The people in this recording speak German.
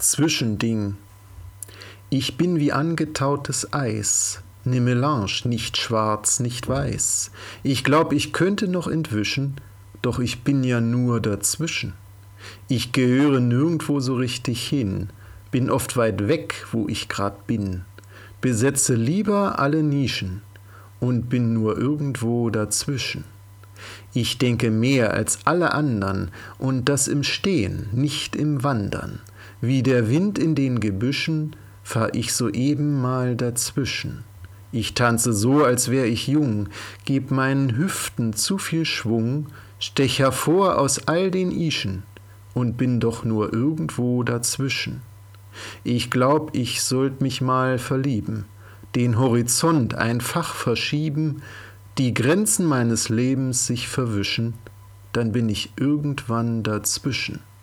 Zwischending. Ich bin wie angetautes Eis, ne Melange, nicht schwarz, nicht weiß. Ich glaub, ich könnte noch entwischen, doch ich bin ja nur dazwischen. Ich gehöre nirgendwo so richtig hin, bin oft weit weg, wo ich grad bin, besetze lieber alle Nischen und bin nur irgendwo dazwischen. Ich denke mehr als alle andern und das im Stehen, nicht im Wandern. Wie der Wind in den Gebüschen fahr ich soeben mal dazwischen. Ich tanze so, als wär ich jung, geb meinen Hüften zu viel Schwung, stech hervor aus all den Ischen und bin doch nur irgendwo dazwischen. Ich glaub, ich sollt mich mal verlieben, den Horizont einfach verschieben, die Grenzen meines Lebens sich verwischen, dann bin ich irgendwann dazwischen.